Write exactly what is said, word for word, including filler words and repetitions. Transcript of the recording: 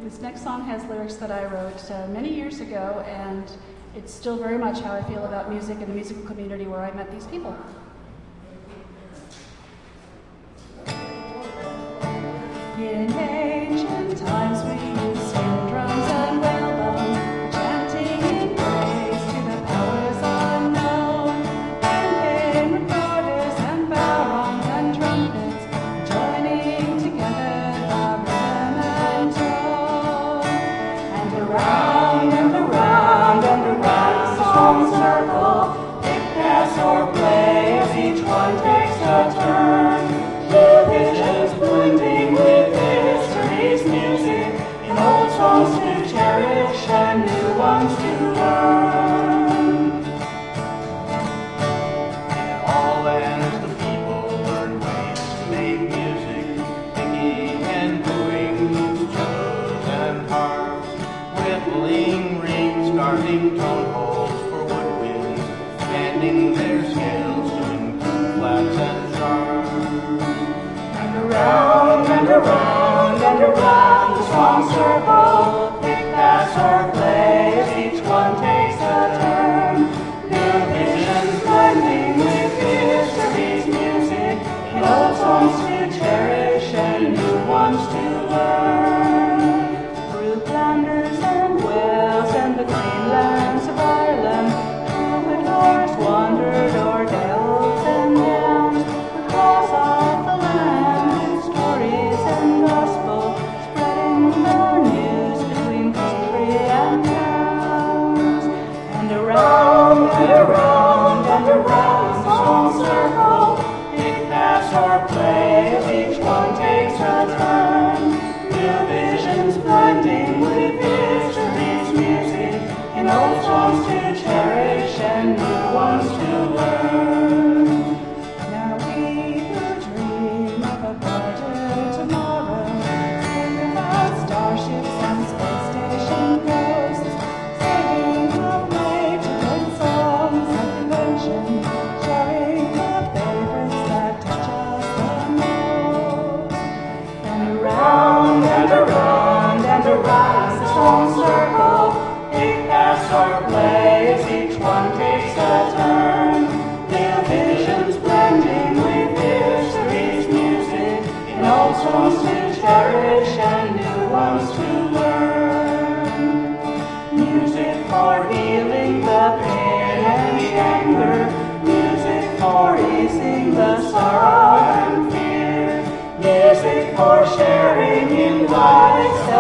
This next song has lyrics that I wrote uh, many years ago, and it's still very much how I feel about music and the musical community where I met these people. In ancient times we used steel drums and whalebone, chanting in praise to the powers unknown. Then came recorders and barons and trumpets, joining together the rhythm and tone. And around and around and around the strong circle, they pass or play as each one takes a turn. Two visions blending with history's music, in old songs to cherish and new ones to learn. In all lands the people learn ways to make music, picking and booing, cellos and harps, whittling rings, carving tone holes for woodwinds, bending their scales, doing flats and sharps. Around and around and around the strong circle, they pass or play as each one takes a turn. New visions blending with history's music, in old songs to cherish and new ones to learn. Through Flanders and Wales and the green lands of Ireland, troubadours wandered o'er dales and downs, across all the land, stories and gospel, spreading their news between country and towns. And around and around and around the strong circle, they pass or play as each one takes a turn. New visions blending with history's music, in old songs to cherish and new ones to learn. Now we who dream of a brighter tomorrow, sing about starships and space station ghosts, singing our way to good songs and invention, sharing the favorites that touch us the most. And around and around and around the strong circle, they pass or play as each one takes a turn. New visions blending with history's music, in old songs to cherish and new ones to learn. Music for healing the pain and the anger, music for easing the sorrow and fear, music for sharing in life's